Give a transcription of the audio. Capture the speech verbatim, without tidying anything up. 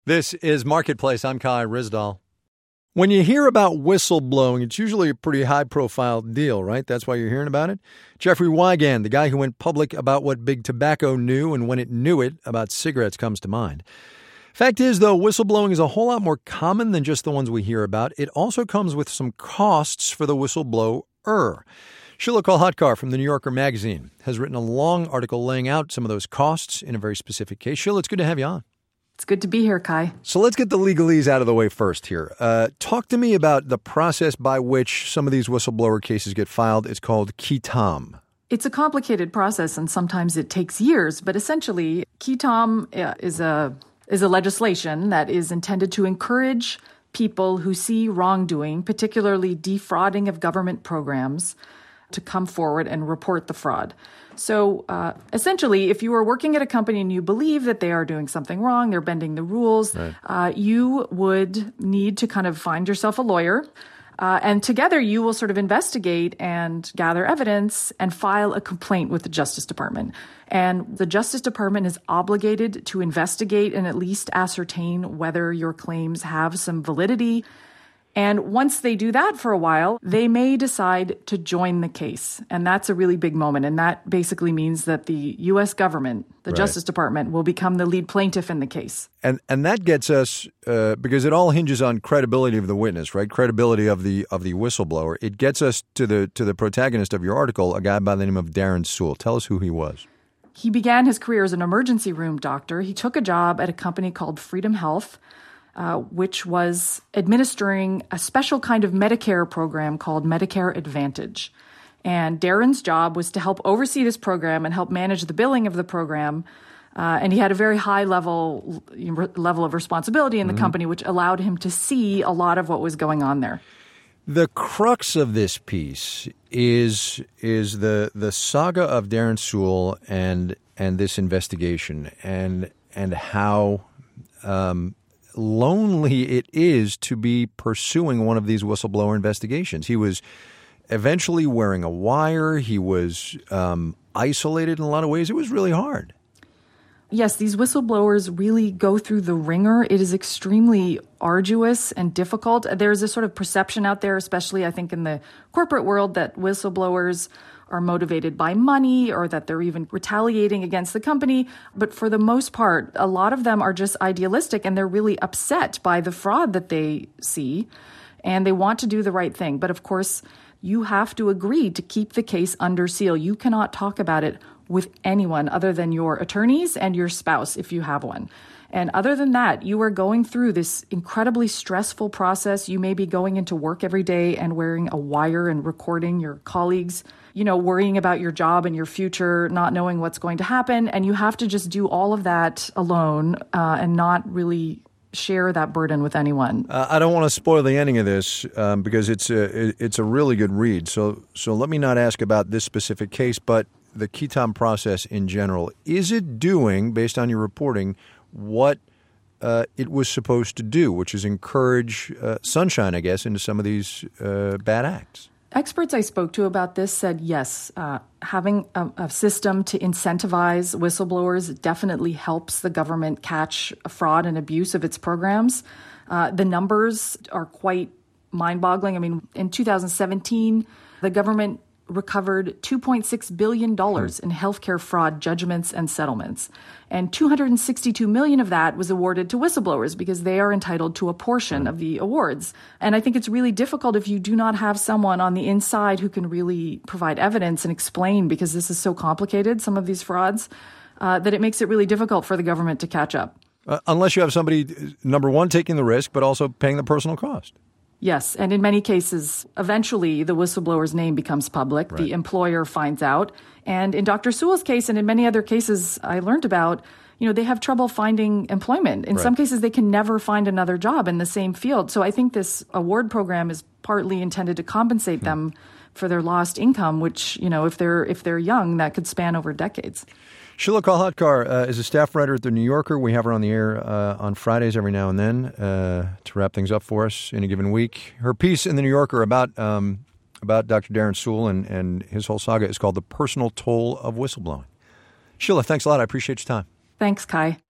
This is Marketplace. I'm Kai Ryssdal. When you hear about whistleblowing, it's usually a pretty high-profile deal, right? That's why you're hearing about it. Jeffrey Wigand, the guy who went public about what Big Tobacco knew and when it knew it about cigarettes, comes to mind. Fact is, though, whistleblowing is a whole lot more common than just the ones we hear about. It also comes with some costs for the whistleblower. Sheila Kolhatkar from the New Yorker magazine has written a long article laying out some of those costs in a very specific case. Sheila, it's good to have you on. It's good to be here, Kai. So let's get the legalese out of the way first here. Uh, talk to me about the process by which some of these whistleblower cases get filed. It's called qui tam. It's a complicated process, and sometimes it takes years. But essentially, qui tam is a is a legislation that is intended to encourage people who see wrongdoing, particularly defrauding of government programs, to come forward and report the fraud. So uh, essentially, if you are working at a company and you believe that they are doing something wrong, they're bending the rules, right. uh, you would need to kind of find yourself a lawyer. Uh, and together you will sort of investigate and gather evidence and file a complaint with the Justice Department. And the Justice Department is obligated to investigate and at least ascertain whether your claims have some validity. And once they do that for a while, they may decide to join the case. And that's a really big moment. And that basically means that the U S government, the right. Justice Department, will become the lead plaintiff in the case. And and that gets us, uh, because it all hinges on credibility of the witness, right? Credibility of the of the whistleblower. It gets us to the to the protagonist of your article, a guy by the name of Darren Sewell. Tell us who he was. He began his career as an emergency room doctor. He took a job at a company called Freedom Health, Uh, which was administering a special kind of Medicare program called Medicare Advantage. And Darren's job was to help oversee this program and help manage the billing of the program. Uh, and he had a very high level level of responsibility in the mm-hmm. company, which allowed him to see a lot of what was going on there. The crux of this piece is is the the saga of Darren Sewell and and this investigation and and how um, lonely it is to be pursuing one of these whistleblower investigations. He was eventually wearing a wire. He was um, isolated in a lot of ways. It was really hard. Yes, these whistleblowers really go through the ringer. It is extremely arduous and difficult. There's a sort of perception out there, especially I think in the corporate world, that whistleblowers are motivated by money or that they're even retaliating against the company. But for the most part, a lot of them are just idealistic and they're really upset by the fraud that they see and they want to do the right thing. But of course, you have to agree to keep the case under seal. You cannot talk about it with anyone other than your attorneys and your spouse if you have one. And other than that, you are going through this incredibly stressful process. You may be going into work every day and wearing a wire and recording your colleagues, you know, worrying about your job and your future, not knowing what's going to happen. And you have to just do all of that alone uh, and not really share that burden with anyone. Uh, I don't want to spoil the ending of this um, because it's a, it's a really good read. So, so let me not ask about this specific case, but the qui tam process in general. Is it doing, based on your reporting, what uh, it was supposed to do, which is encourage uh, sunshine, I guess, into some of these uh, bad acts? Experts I spoke to about this said yes, uh, having a, a system to incentivize whistleblowers definitely helps the government catch fraud and abuse of its programs. Uh, the numbers are quite mind-boggling. I mean, in two thousand seventeen, the government recovered two point six billion dollars in healthcare fraud judgments and settlements. And two hundred sixty-two million dollars of that was awarded to whistleblowers because they are entitled to a portion of the awards. And I think it's really difficult if you do not have someone on the inside who can really provide evidence and explain, because this is so complicated, some of these frauds, uh, that it makes it really difficult for the government to catch up. Uh, unless you have somebody, number one, taking the risk, but also paying the personal cost. Yes. And in many cases, eventually the whistleblower's name becomes public. Right. The employer finds out. And in Doctor Sewell's case and in many other cases I learned about, you know, they have trouble finding employment. In right. some cases, they can never find another job in the same field. So I think this award program is partly intended to compensate hmm. them for their lost income, which, you know, if they're if they're young, that could span over decades. Sheila Kolhatkar uh, is a staff writer at The New Yorker. We have her on the air uh, on Fridays every now and then uh, to wrap things up for us in a given week. Her piece in The New Yorker about um, about Doctor Darren Sewell and, and his whole saga is called The Personal Toll of Whistleblowing. Sheila, thanks a lot. I appreciate your time. Thanks, Kai.